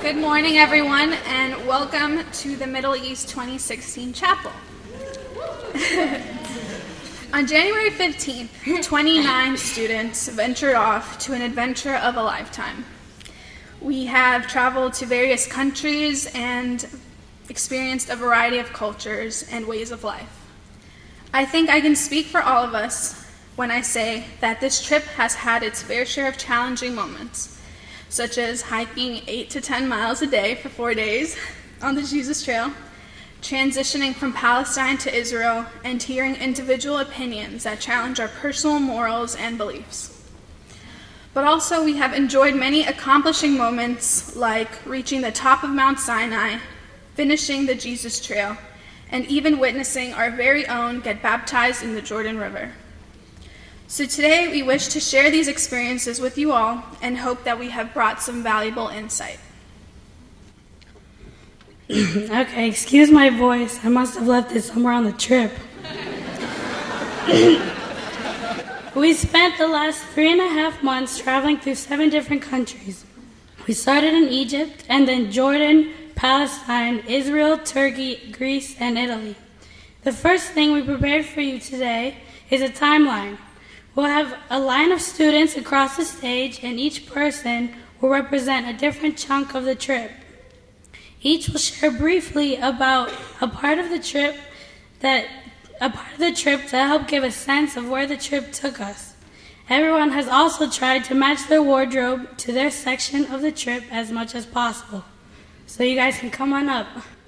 Good morning, everyone, and welcome to the Middle East 2016 Chapel. On January 15th, 29 students ventured off to an adventure of a lifetime. We have traveled to various countries and experienced a variety of cultures and ways of life. I think I can speak for all of us when I say that this trip has had its fair share of challenging moments, such as hiking 8 to 10 miles a day for 4 days on the Jesus Trail, transitioning from Palestine to Israel, and hearing individual opinions that challenge our personal morals and beliefs. But also we have enjoyed many accomplishing moments like reaching the top of Mount Sinai, finishing the Jesus Trail, and even witnessing our very own get baptized in the Jordan River. So today we wish to share these experiences with you all and hope that we have brought some valuable insight. Okay, excuse my voice. I must have left it somewhere on the trip. We spent the last 3.5 months traveling through 7 different countries. We started in Egypt and then Jordan, Palestine, Israel, Turkey, Greece, and Italy. The first thing we prepared for you today is a timeline. We'll have a line of students across the stage, and each person will represent a different chunk of the trip. Each will share briefly about a part of the trip to help give a sense of where the trip took us. Everyone has also tried to match their wardrobe to their section of the trip as much as possible. So you guys can come on up.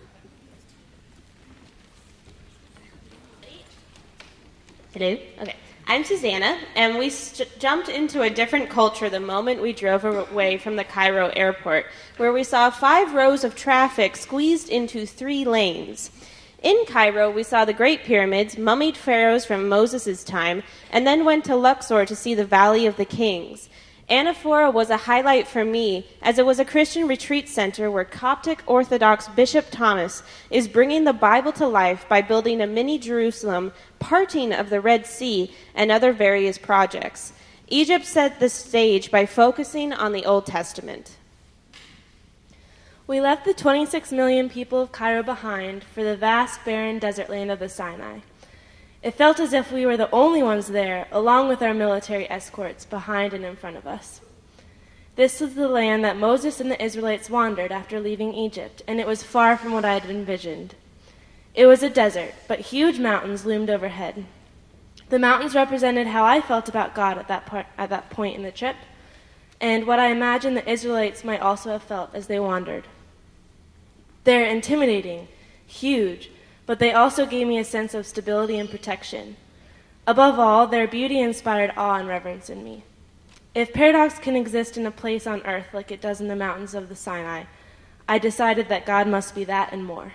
Hello? Okay. I'm Susanna, and we jumped into a different culture the moment we drove away from the Cairo airport, where we saw 5 rows of traffic squeezed into 3 lanes. In Cairo, we saw the Great Pyramids, mummied pharaohs from Moses' time, and then went to Luxor to see the Valley of the Kings. Anaphora was a highlight for me, as it was a Christian retreat center where Coptic Orthodox Bishop Thomas is bringing the Bible to life by building a mini Jerusalem, parting of the Red Sea, and other various projects. Egypt set the stage by focusing on the Old Testament. We left the 26 million people of Cairo behind for the vast, barren desert land of the Sinai. It felt as if we were the only ones there, along with our military escorts behind and in front of us. This was the land that Moses and the Israelites wandered after leaving Egypt, and it was far from what I had envisioned. It was a desert, but huge mountains loomed overhead. The mountains represented how I felt about God at that point in the trip, and what I imagined the Israelites might also have felt as they wandered. They're intimidating, huge, but they also gave me a sense of stability and protection. Above all, their beauty inspired awe and reverence in me. If paradox can exist in a place on earth like it does in the mountains of the Sinai, I decided that God must be that and more.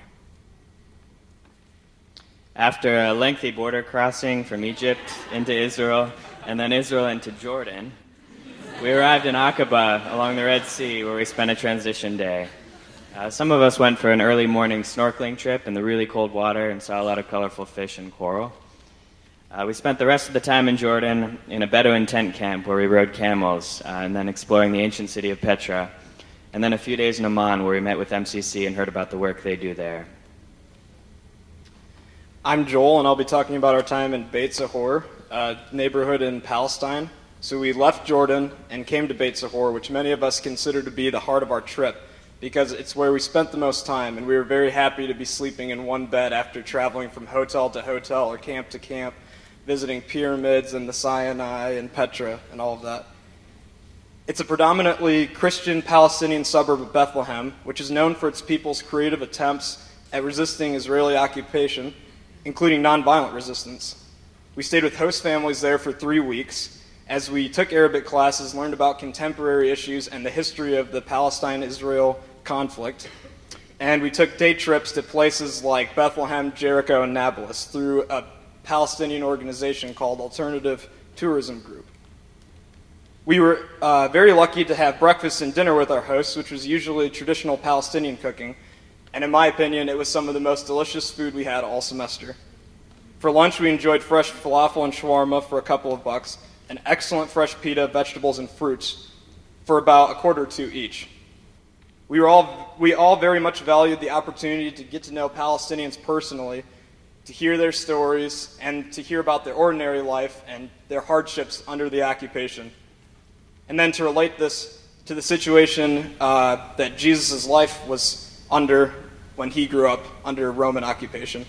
After a lengthy border crossing from Egypt into Israel, and then Israel into Jordan, we arrived in Aqaba along the Red Sea, where we spent a transition day. Some of us went for an early morning snorkeling trip in the really cold water and saw a lot of colorful fish and coral. We spent the rest of the time in Jordan in a Bedouin tent camp where we rode camels, and then exploring the ancient city of Petra, and then a few days in Amman where we met with MCC and heard about the work they do there. I'm Joel, and I'll be talking about our time in Beit Sahor, a neighborhood in Palestine. So we left Jordan and came to Beit Sahor, which many of us consider to be the heart of our trip, because it's where we spent the most time, and we were very happy to be sleeping in one bed after traveling from hotel to hotel or camp to camp, visiting pyramids and the Sinai and Petra and all of that. It's a predominantly Christian Palestinian suburb of Bethlehem, which is known for its people's creative attempts at resisting Israeli occupation, including nonviolent resistance. We stayed with host families there for 3 weeks, as we took Arabic classes, learned about contemporary issues and the history of the Palestine-Israel conflict, and we took day trips to places like Bethlehem, Jericho, and Nablus through a Palestinian organization called Alternative Tourism Group. We were very lucky to have breakfast and dinner with our hosts, which was usually traditional Palestinian cooking, and in my opinion, it was some of the most delicious food we had all semester. For lunch, we enjoyed fresh falafel and shawarma for a couple of bucks, and excellent fresh pita, vegetables, and fruits for about $1.25 each. We all very much valued the opportunity to get to know Palestinians personally, to hear their stories, and to hear about their ordinary life and their hardships under the occupation. And then to relate this to the situation that Jesus' life was under when he grew up under Roman occupation.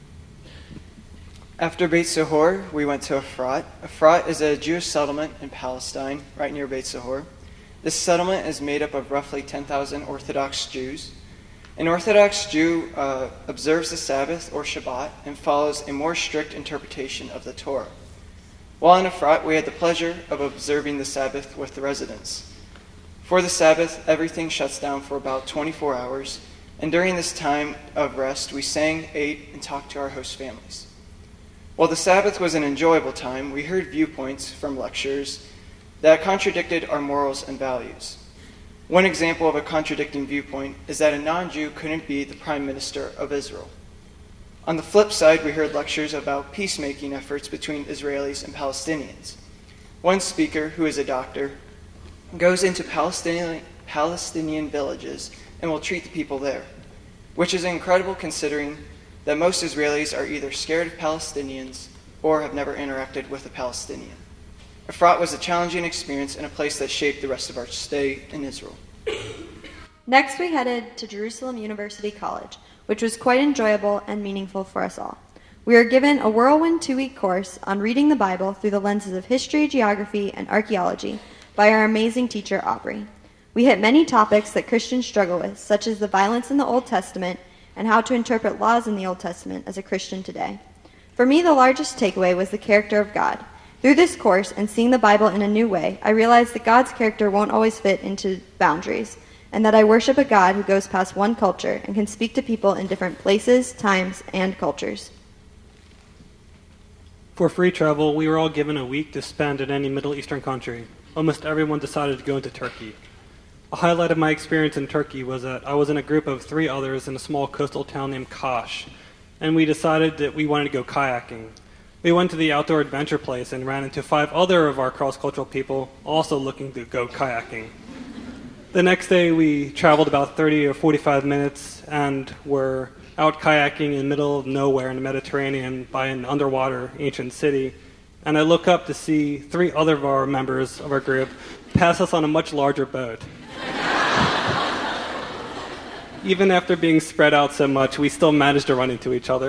After Beit Sahor, we went to Efrat. Efrat is a Jewish settlement in Palestine, right near Beit Sahor. This settlement is made up of roughly 10,000 Orthodox Jews. An Orthodox Jew observes the Sabbath, or Shabbat, and follows a more strict interpretation of the Torah. While in Efrat, we had the pleasure of observing the Sabbath with the residents. For the Sabbath, everything shuts down for about 24 hours, and during this time of rest, we sang, ate, and talked to our host families. While the Sabbath was an enjoyable time, we heard viewpoints from lecturers that contradicted our morals and values. One example of a contradicting viewpoint is that a non-Jew couldn't be the Prime Minister of Israel. On the flip side, we heard lectures about peacemaking efforts between Israelis and Palestinians. One speaker, who is a doctor, goes into Palestinian villages and will treat the people there, which is incredible considering that most Israelis are either scared of Palestinians or have never interacted with a Palestinian. Efrat was a challenging experience and a place that shaped the rest of our stay in Israel. Next, we headed to Jerusalem University College, which was quite enjoyable and meaningful for us all. We were given a whirlwind 2-week course on reading the Bible through the lenses of history, geography, and archaeology by our amazing teacher, Aubrey. We hit many topics that Christians struggle with, such as the violence in the Old Testament and how to interpret laws in the Old Testament as a Christian today. For me, the largest takeaway was the character of God. Through this course and seeing the Bible in a new way, I realized that God's character won't always fit into boundaries, and that I worship a God who goes past one culture and can speak to people in different places, times, and cultures. For free travel, we were all given a week to spend in any Middle Eastern country. Almost everyone decided to go into Turkey. A highlight of my experience in Turkey was that I was in a group of 3 others in a small coastal town named Kaş, and we decided that we wanted to go kayaking. We went to the outdoor adventure place and ran into 5 other of our cross-cultural people also looking to go kayaking. The next day, we traveled about 30 or 45 minutes and were out kayaking in the middle of nowhere in the Mediterranean by an underwater ancient city. And I look up to see 3 other of our members of our group pass us on a much larger boat. Even after being spread out so much, we still managed to run into each other.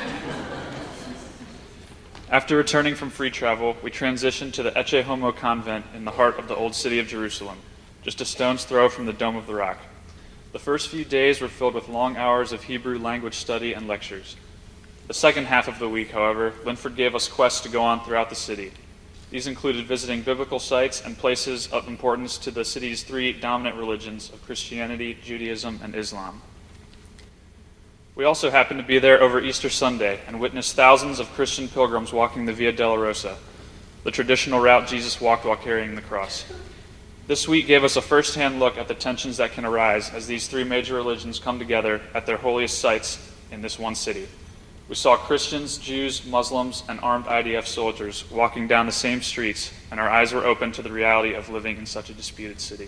After returning from free travel, we transitioned to the Ecce Homo convent in the heart of the old city of Jerusalem, just a stone's throw from the Dome of the Rock. The first few days were filled with long hours of Hebrew language study and lectures. The second half of the week, however, Linford gave us quests to go on throughout the city. These included visiting biblical sites and places of importance to the city's 3 dominant religions of Christianity, Judaism, and Islam. We also happened to be there over Easter Sunday and witnessed thousands of Christian pilgrims walking the Via Dolorosa, the traditional route Jesus walked while carrying the cross. This week gave us a first-hand look at the tensions that can arise as these 3 major religions come together at their holiest sites in this one city. We saw Christians, Jews, Muslims, and armed IDF soldiers walking down the same streets, and our eyes were open to the reality of living in such a disputed city.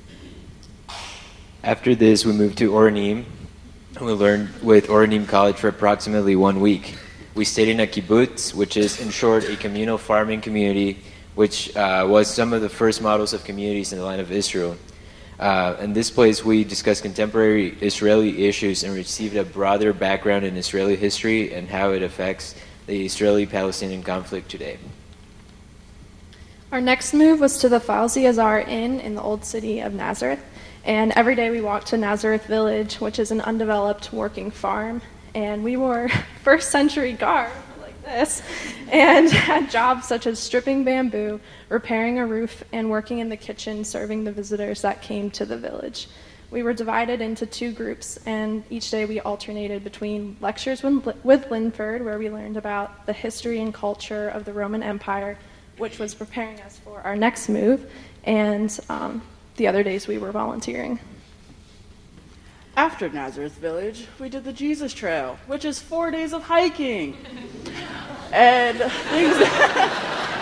After this, we moved to Oranim. We learned with Oranim College for approximately 1 week. We stayed in a kibbutz, which is, in short, a communal farming community, which was some of the first models of communities in the land of Israel. In this place, we discussed contemporary Israeli issues and received a broader background in Israeli history and how it affects the Israeli-Palestinian conflict today. Our next move was to the Fauzi Azar Inn in the old city of Nazareth. And every day we walked to Nazareth Village, which is an undeveloped working farm. And we wore first century garb like this and had jobs such as stripping bamboo, repairing a roof, and working in the kitchen serving the visitors that came to the village. We were divided into 2 groups, and each day we alternated between lectures with Linford, where we learned about the history and culture of the Roman Empire, which was preparing us for our next move, and the other days we were volunteering. After Nazareth Village, we did the Jesus Trail, which is 4 days of hiking. And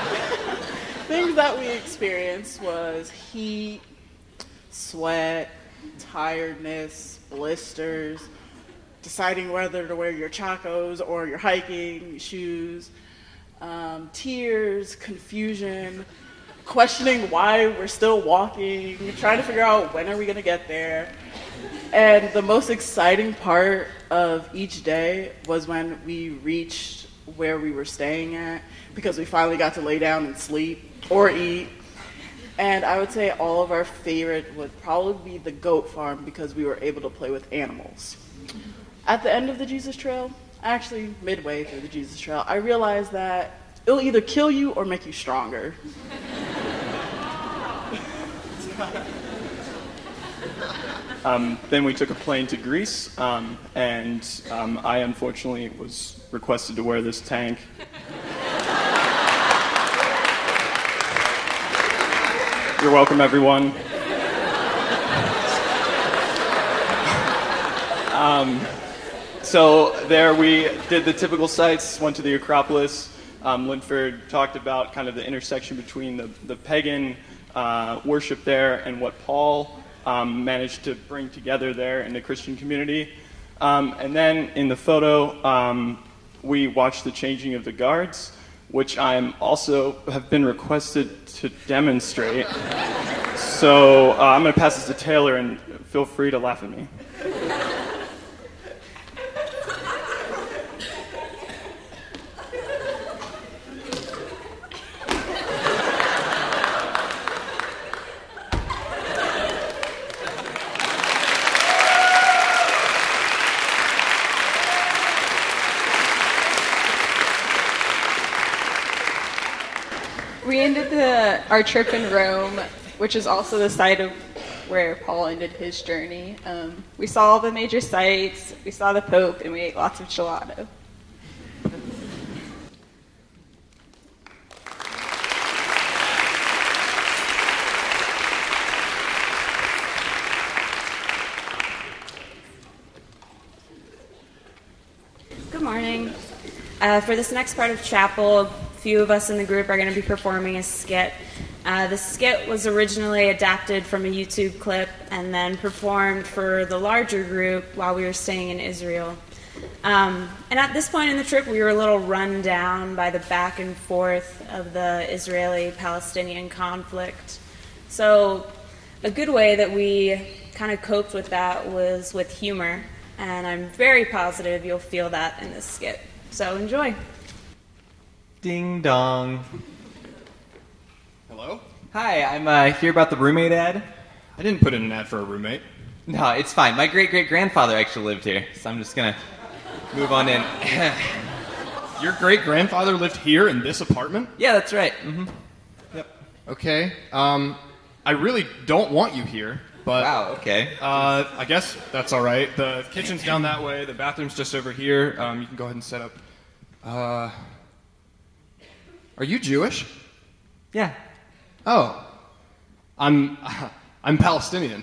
things that we experienced was heat, sweat, tiredness, blisters, deciding whether to wear your chacos or your hiking shoes, tears, confusion, questioning why we're still walking, trying to figure out when are we going to get there. And the most exciting part of each day was when we reached where we were staying at, because we finally got to lay down and sleep or eat. And I would say all of our favorite would probably be the goat farm, because we were able to play with animals. At the end of the Jesus Trail, actually midway through the Jesus Trail, I realized that it'll either kill you or make you stronger. Then we took a plane to Greece, and I unfortunately was requested to wear this tank. You're welcome, everyone. So there we did the typical sites, went to the Acropolis. Linford talked about kind of the intersection between the pagan worship there and what Paul managed to bring together there in the Christian community. And then in the photo, we watched the changing of the guards, which I also have been requested to demonstrate. So I'm going to pass this to Taylor, and feel free to laugh at me. We ended our trip in Rome, which is also the site of where Paul ended his journey. We saw all the major sites, we saw the Pope, and we ate lots of gelato. Good morning. For this next part of chapel, a few of us in the group are going to be performing a skit. The skit was originally adapted from a YouTube clip and then performed for the larger group while we were staying in Israel. And at this point in the trip, we were a little run down by the back and forth of the Israeli-Palestinian conflict. So a good way that we kind of coped with that was with humor, and I'm very positive you'll feel that in this skit. So enjoy. Ding dong. Hello? Hi, I'm here about the roommate ad. I didn't put in an ad for a roommate. No, it's fine. My great-great-grandfather actually lived here, so I'm just gonna move on in. Your great-grandfather lived here in this apartment? Yeah, that's right. Mm-hmm. Yep. Okay. I really don't want you here, but... Wow, okay. I guess that's all right. The kitchen's down that way. The bathroom's just over here. You can go ahead and set up. Are you Jewish? Yeah. Oh. I'm Palestinian.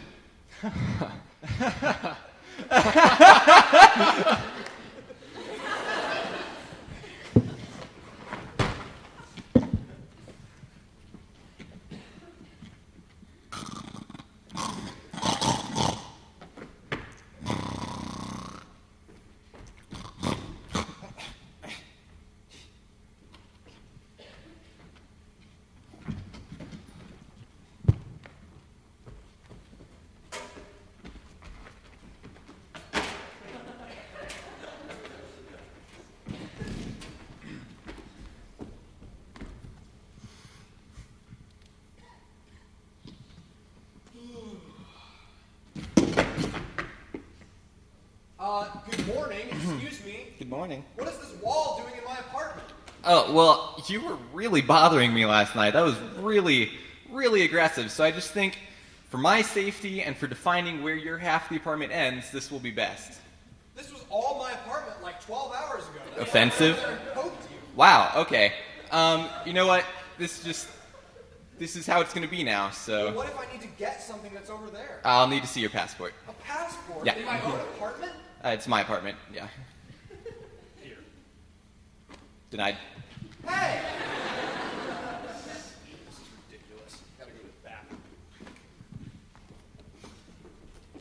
Good morning. Excuse me. Good morning. What is this wall doing in my apartment? Oh, well, you were really bothering me last night. That was really, really aggressive. So I just think, for my safety and for defining where your half of the apartment ends, this will be best. This was all my apartment like 12 hours ago. Offensive? I poked you. Wow, okay. You know what? This is how it's going to be now, so... Well, what if I need to get something that's over there? I'll need to see your passport. A passport? Yeah. In my own apartment? It's my apartment, yeah. Here. Denied. Hey! This is ridiculous. Gotta go to the bathroom.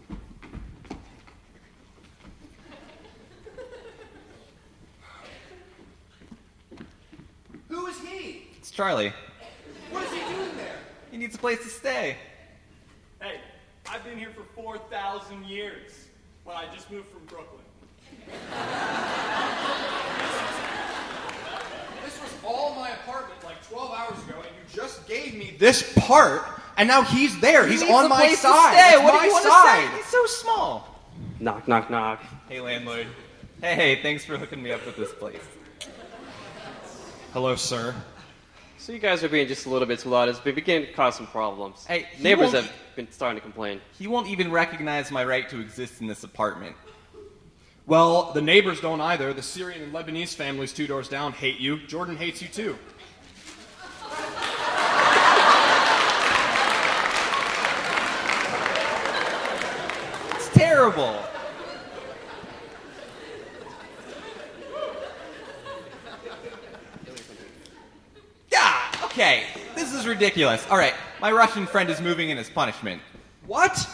Charlie. What is he doing there? He needs a place to stay. Hey, I've been here for 4,000 years. Well, I just moved from Brooklyn. This was all my apartment like 12 hours ago, and you just gave me this part, and now he's there. He's on my side. It's What do you want to say? He's so small. Knock, knock, knock. Hey, landlord. Hey, thanks for hooking me up with this place. Hello, sir. So you guys are being just a little bit too loud. It's been beginning to cause some problems. Hey, neighbors have been starting to complain. He won't even recognize my right to exist in this apartment. Well, the neighbors don't either. The Syrian and Lebanese families 2 doors down hate you. Jordan hates you too. It's terrible. Yeah, okay. This is ridiculous. All right, my Russian friend is moving in as punishment. What?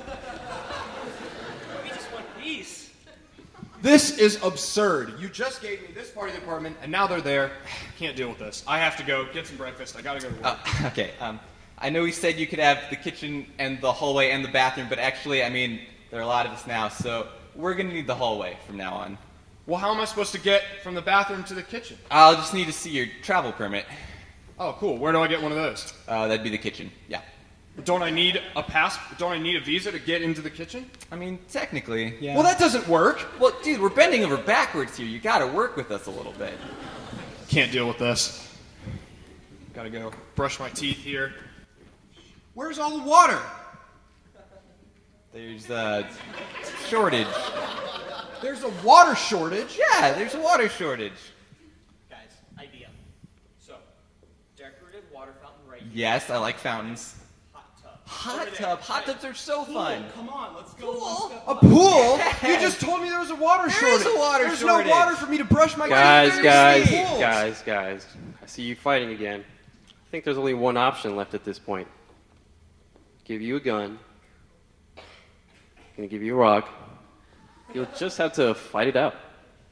We just want peace. This is absurd. You just gave me this part of the apartment, and now they're there. Can't deal with this. I have to go get some breakfast. I gotta go to work. Okay, I know he said you could have the kitchen and the hallway and the bathroom, but actually, I mean, there are a lot of us now, so we're going to need the hallway from now on. Well, how am I supposed to get from the bathroom to the kitchen? I'll just need to see your travel permit. Oh, cool. Where do I get one of those? That'd be the kitchen, yeah. Don't I need a Don't I need a visa to get into the kitchen? I mean, technically, yeah. Well, that doesn't work. Well, dude, we're bending over backwards here. You gotta work with us a little bit. Can't deal with this. Gotta go brush my teeth here. Where's all the water? There's a shortage. There's a water shortage? Yeah, there's a water shortage. Guys, idea. So, decorative water fountain right here. Yes, I like fountains. Hot tub. Hot tubs are so fun. Come on, let's go. Pool. A pool? You just told me there was a water shortage. There is a water There's shortage. no water for me to brush my Guys, teeth. guys. I see you fighting again. I think there's only one option left at this point. Give you a gun. Gonna give you a rock. You'll just have to fight it out.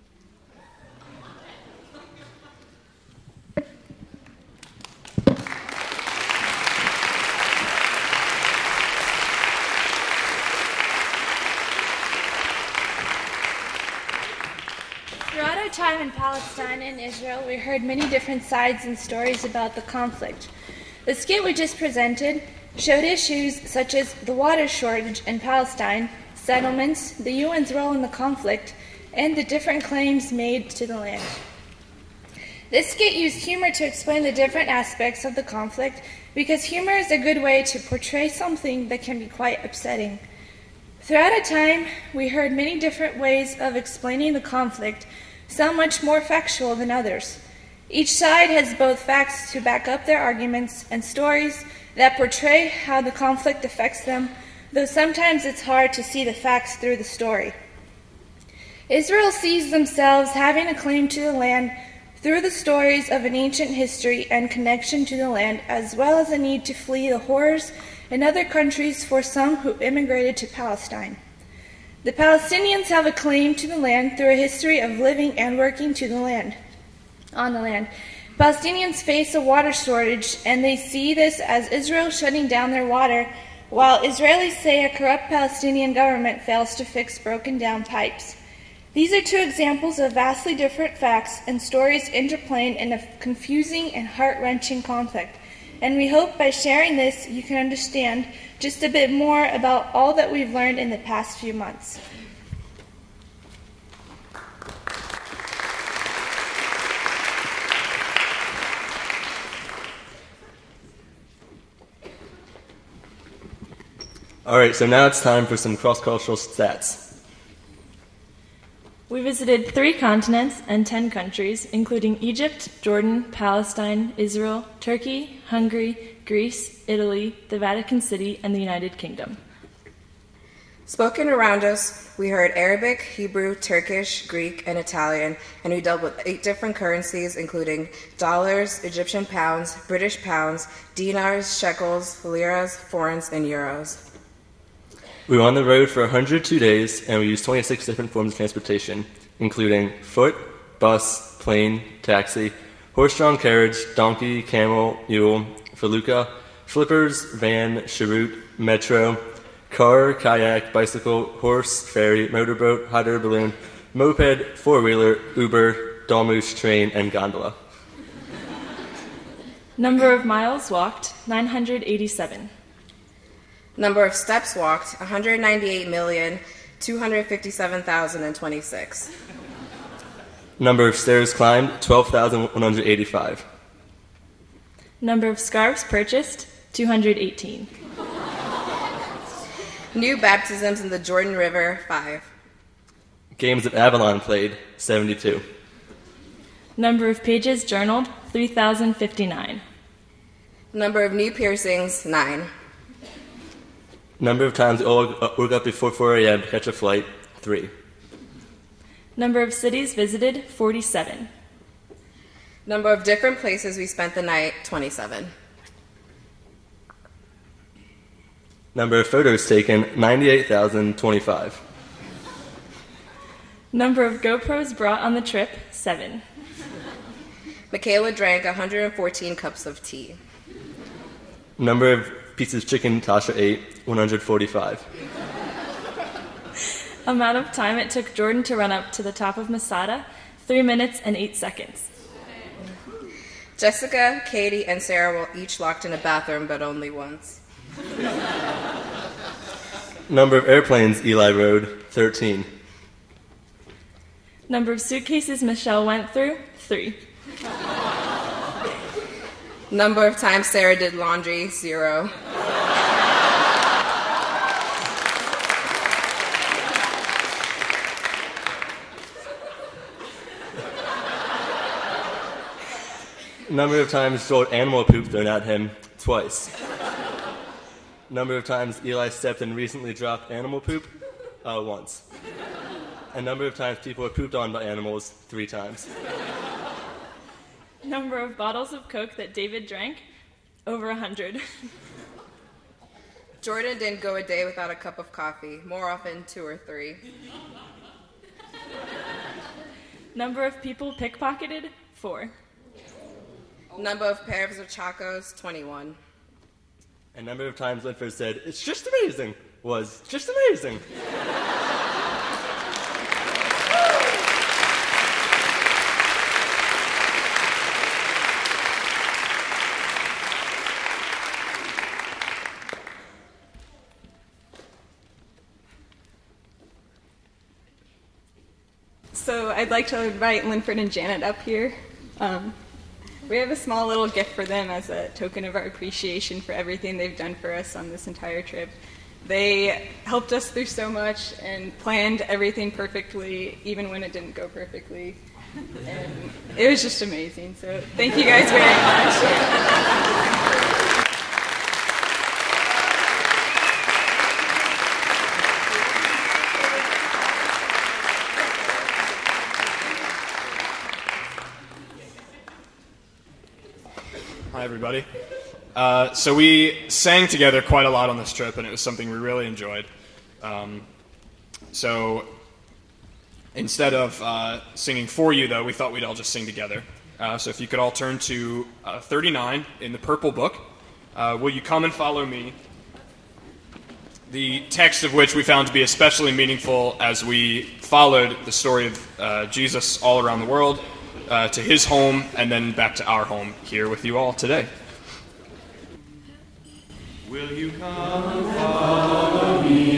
Throughout our time in Palestine and Israel, we heard many different sides and stories about the conflict. The skit we just presented showed issues such as the water shortage in Palestine, settlements, the UN's role in the conflict, and the different claims made to the land. This skit used humor to explain the different aspects of the conflict because humor is a good way to portray something that can be quite upsetting. Throughout our time, we heard many different ways of explaining the conflict, some much more factual than others. Each side has both facts to back up their arguments and stories that portray how the conflict affects them, though sometimes it's hard to see the facts through the story. Israel sees themselves having a claim to the land through the stories of an ancient history and connection to the land, as well as a need to flee the horrors in other countries for some who immigrated to Palestine. The Palestinians have a claim to the land through a history of living and working on the land. Palestinians face a water shortage, and they see this as Israel shutting down their water, while Israelis say a corrupt Palestinian government fails to fix broken down pipes. These are two examples of vastly different facts and stories interplaying in a confusing and heart-wrenching conflict. And we hope by sharing this, you can understand just a bit more about all that we've learned in the past few months. All right, so now it's time for some cross-cultural stats. We visited 3 continents and 10 countries, including Egypt, Jordan, Palestine, Israel, Turkey, Hungary, Greece, Italy, the Vatican City, and the United Kingdom. Spoken around us, we heard Arabic, Hebrew, Turkish, Greek, and Italian, and we dealt with 8 different currencies, including dollars, Egyptian pounds, British pounds, dinars, shekels, liras, forints, and euros. We were on the road for 102 days, and we used 26 different forms of transportation, including foot, bus, plane, taxi, horse-drawn carriage, donkey, camel, mule, felucca, flippers, van, cheroot, metro, car, kayak, bicycle, horse, ferry, motorboat, hot air balloon, moped, four-wheeler, Uber, dolmush, train, and gondola. Number of miles walked, 987. Number of steps walked, 198,257,026. Number of stairs climbed, 12,185. Number of scarves purchased, 218. New baptisms in the Jordan River, 5. Games of Avalon played, 72. Number of pages journaled, 3,059. Number of new piercings, 9. Number of times all woke up before 4 a.m. to catch a flight, 3. Number of cities visited, 47. Number of different places we spent the night, 27. Number of photos taken, 98,025. Number of GoPros brought on the trip, 7. Michaela drank 114 cups of tea. Number of pieces of chicken Tasha ate, 145. Amount of time it took Jordan to run up to the top of Masada, 3 minutes and 8 seconds. Jessica, Katie, and Sarah were each locked in a bathroom, but only once. Number of airplanes Eli rode, 13. Number of suitcases Michelle went through, 3. Number of times Sarah did laundry, 0. Number of times Joel animal poop thrown at him, twice. Number of times Eli stepped in recently dropped animal poop, once. And number of times people were pooped on by animals, 3 times. Number of bottles of Coke that David drank, over 100. Jordan didn't go a day without a cup of coffee, more often 2 or 3. Number of people pickpocketed, 4. Number of pairs of Chacos, 21. And number of times Linford said, "It's just amazing," was just amazing. So I'd like to invite Linford and Janet up here. We have a small little gift for them as a token of our appreciation for everything they've done for us on this entire trip. They helped us through so much and planned everything perfectly, even when it didn't go perfectly. And it was just amazing. So thank you guys very much. Hi, everybody. So we sang together quite a lot on this trip, and it was something we really enjoyed. So instead of singing for you, though, we thought we'd all just sing together. So if you could all turn to 39 in the purple book. Will you come and follow me? The text of which we found to be especially meaningful as we followed the story of Jesus all around the world, to his home, and then back to our home here with you all today. Will you come and follow me?